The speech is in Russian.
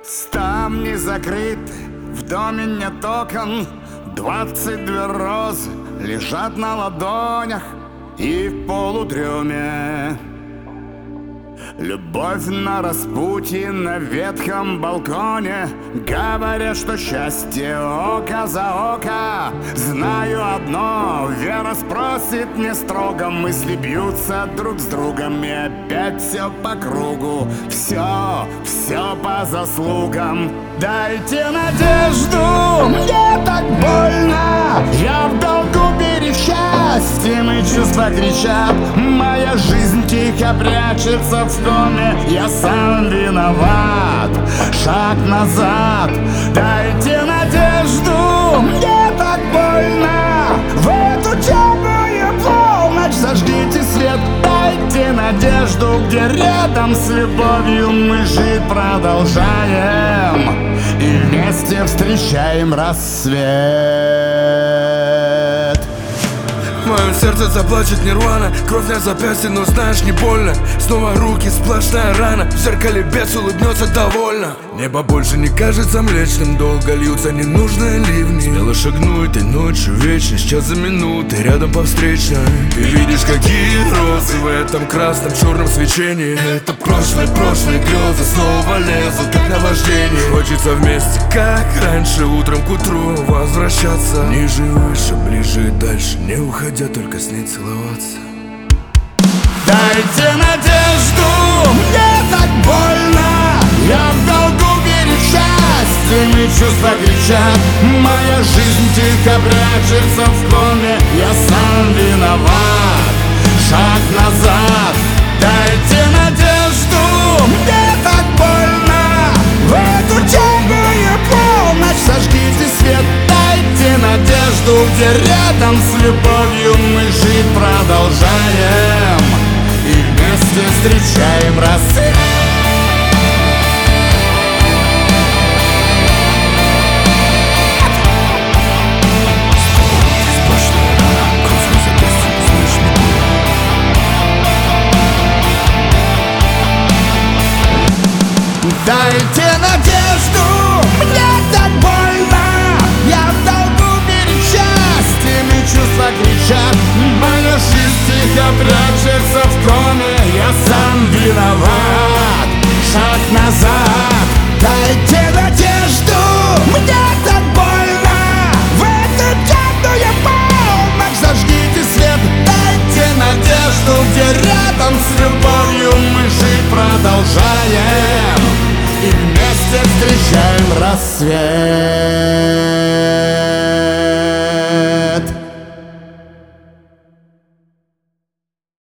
Ставни закрыты, в доме нет окон, 22 розы лежат на ладонях и в полудреме. Любовь на распутье на ветхом балконе. Говорят, что счастье око за око. Знаю одно, Вера спросит мне строго. Мысли бьются друг с другом, и опять все по кругу. Все по заслугам. Дайте надежду, мне так больно. Я в долгу перед счастьем, и чувства кричат. Моя жизнь тихо прячется в доме, я сам виноват. Шаг назад, дайте надежду, мне так больно. В эту темную полночь зажгите свет. Дайте надежду, где рядом с любовью мы жить продолжаем и вместе встречаем рассвет. В моем сердце заплачет нирвана. Кровь на запястье, но знаешь, не больно. Снова руки, сплошная рана. В зеркале бес улыбнется довольно. Небо больше не кажется млечным. Долго льются ненужные ливни. Смело шагну этой ночью, вечность, час за минуты. Рядом по встречной. Ты видишь, какие розы в этом красном черном свечении. Это прошлое грезы снова лезут, как наваждение. Хочется вместе, как раньше, утром к утру возвращаться. Ниже, выше, ближе и дальше. Не уходя, только с ней целоваться. Дайте надежду, мне так больно. Я в долгу перед счастьем, и чувства кричат. Моя жизнь тихо прячется в коме, я сам виноват. Шаг назад, дайте надежду, мне так больно. В эту темную полночь зажгите свет. Дайте надежду, где рядом с любовью мы жить продолжаем и вместе встречаем рассвет. Дайте надежду, мне так больно. Я в долгу перед счастьем, и чувства кричат. Моя жизнь тихо прячется в коме, я сам виноват. Шаг назад, дайте надежду, мне так больно. В эту темную полночь зажгите свет. Дайте надежду, где рядом с любовью мы жить продолжаем и вместе встречаем рассвет.